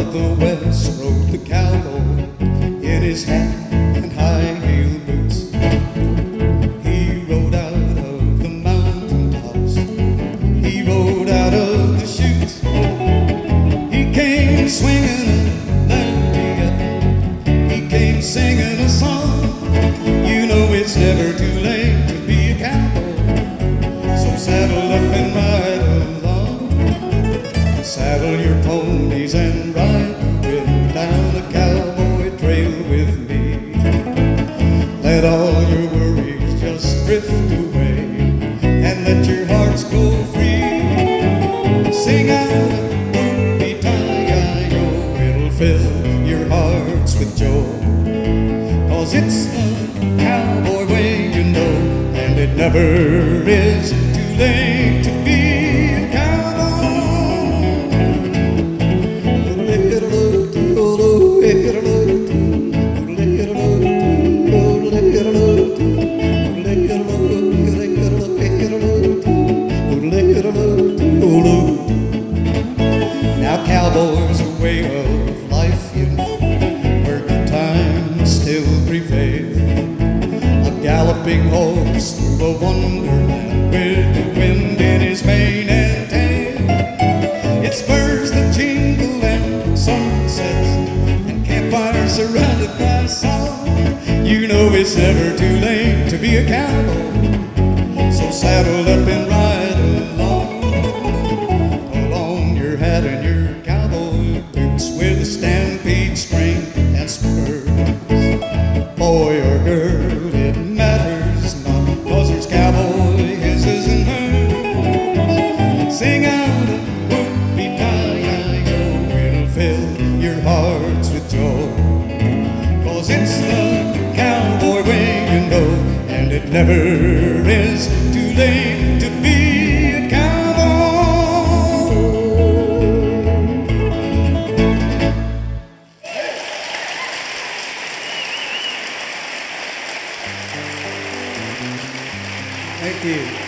of the West rode the cowboy in his hat and high-heel boots. He rode out of the mountain tops, he rode out of the chutes. He came swinging a lariat up, he came singing a song. You know it's never too late to be a cowboy, so saddle up and ride along. Saddle your ponies and ride with down the cowboy trail with me. Let all your worries just drift away and let your hearts go free. Sing out whoopee-tie-yi-yo, it'll fill your hearts with joy. 'Cause it's the cowboy way, you know, and it never is too late to be a cowboy. Now cowboys a way of life, you know, where good times still prevail. A galloping horse through a wonderland with the wind in his mane and tail. It's spurs that jingle and sunsets and campfires surrounded by song. You know it's never too late to be a cowboy, so saddle up and ride along. Pull on your hat and your cowboy boots with a stampede string and spurs. Boy or girl, it matters not, 'cause there's cowboy hisses and hers. Sing out a whoopee-tie-yi-yo, it'll fill your hearts with joy. 'Cause it's the cowboy way, you know, and it never is too late to be a cowboy. Thank you.